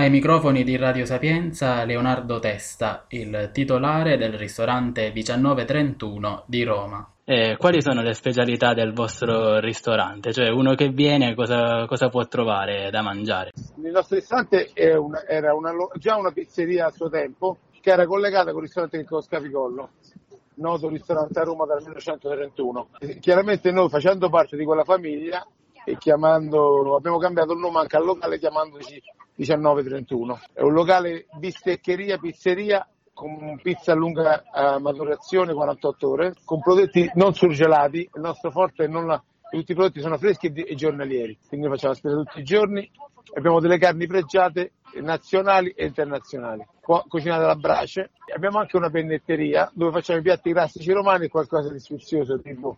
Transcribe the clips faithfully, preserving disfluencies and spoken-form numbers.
Ai microfoni di Radio Sapienza Leonardo Testa, il titolare del ristorante millenovecentotrentuno di Roma. Eh, quali sono le specialità del vostro ristorante? Cioè, uno che viene cosa, cosa può trovare da mangiare? Il nostro ristorante è una, era una, già una pizzeria a suo tempo che era collegata con il ristorante Chicco Scapicollo, noto ristorante a Roma dal millenovecentotrentuno. Chiaramente noi, facendo parte di quella famiglia e chiamando, abbiamo cambiato il nome anche al locale chiamandoci millenovecentotrentuno. È un locale bisteccheria, pizzeria con pizza a lunga uh, maturazione, quarantotto ore, con prodotti non surgelati. Il nostro forte è non la, tutti i prodotti sono freschi e, di, e giornalieri, quindi noi facciamo la spesa tutti i giorni. Abbiamo delle carni pregiate nazionali e internazionali, co- cucinate alla brace. Abbiamo anche una pennetteria dove facciamo i piatti classici romani e qualcosa di sfizioso, tipo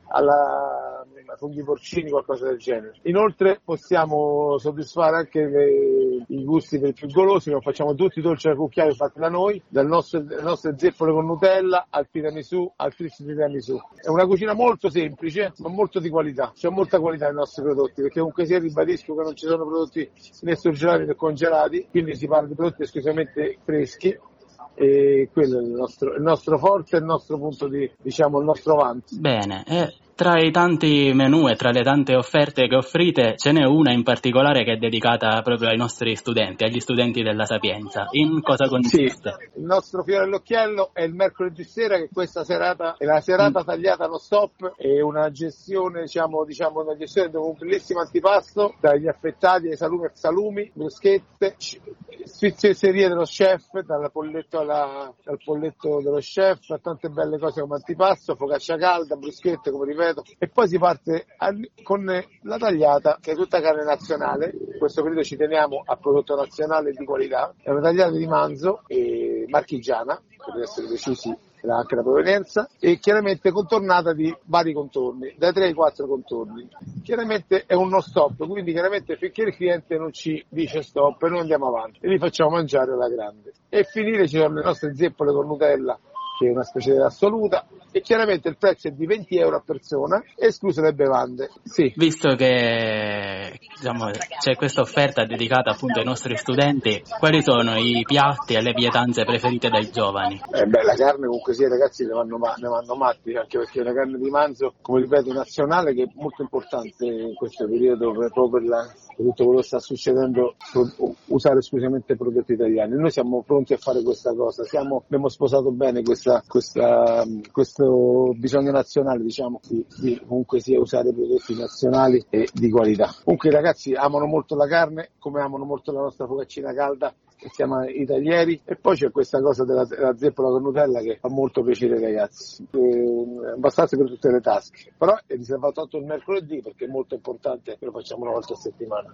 alla funghi porcini, qualcosa del genere. Inoltre possiamo soddisfare anche le, i gusti per i più golosi, non facciamo tutti i dolci al cucchiaio fatti da noi, dalle nostre, nostre zeppole con Nutella al tiramisù, al tris di tiramisù. È una cucina molto semplice, ma molto di qualità. C'è molta qualità nei nostri prodotti, perché comunque sia ribadisco che non ci sono prodotti né surgelati né congelati, quindi si parla di prodotti esclusivamente freschi. E quello è il nostro, il nostro forte, il nostro punto di, diciamo, il nostro vanto. Bene, e tra i tanti menù e tra le tante offerte che offrite, ce n'è una in particolare che è dedicata proprio ai nostri studenti, agli studenti della Sapienza. In cosa consiste? Sì, il nostro fiore all'occhiello è il mercoledì sera, che questa serata è la serata mm. tagliata allo stop, è una gestione, diciamo, diciamo una gestione di un bellissimo antipasto, dagli affettati ai salumi e salumi, bruschette, sfizierie dello chef, dal polletto, alla, dal polletto dello chef, a tante belle cose come antipasto, focaccia calda, bruschette, come ripeto. E poi si parte con la tagliata, che è tutta carne nazionale. In questo periodo ci teniamo a prodotto nazionale di qualità. È una tagliata di manzo e marchigiana, per essere precisi anche la provenienza, e chiaramente contornata di vari contorni, dai tre ai quattro contorni. Chiaramente è un no stop, quindi chiaramente finché il cliente non ci dice stop noi andiamo avanti e li facciamo mangiare alla grande. E finire ci sono le nostre zeppole con Nutella, che è una specialità assoluta, e chiaramente il prezzo è di venti euro a persona, escluse le bevande. Sì. Visto che diciamo, c'è questa offerta dedicata appunto ai nostri studenti, quali sono i piatti e le pietanze preferite dai giovani? Eh beh, la carne comunque sì, i ragazzi ne vanno, ne vanno matti, anche perché la carne di manzo, come ripeto, nazionale, che è molto importante in questo periodo proprio per, la, per tutto quello che sta succedendo, usare esclusivamente prodotti italiani. Noi siamo pronti a fare questa cosa, siamo, abbiamo sposato bene questa, questa, questo bisogno nazionale, diciamo, di, di comunque sia usare prodotti nazionali e di qualità. Comunque i ragazzi amano molto la carne, come amano molto la nostra focaccina calda, che si chiama i taglieri, e poi c'è questa cosa della, della zeppola con Nutella che fa molto piacere ai ragazzi. È abbastanza per tutte le tasche, però è riservato tutto il mercoledì perché è molto importante che lo facciamo una volta a settimana.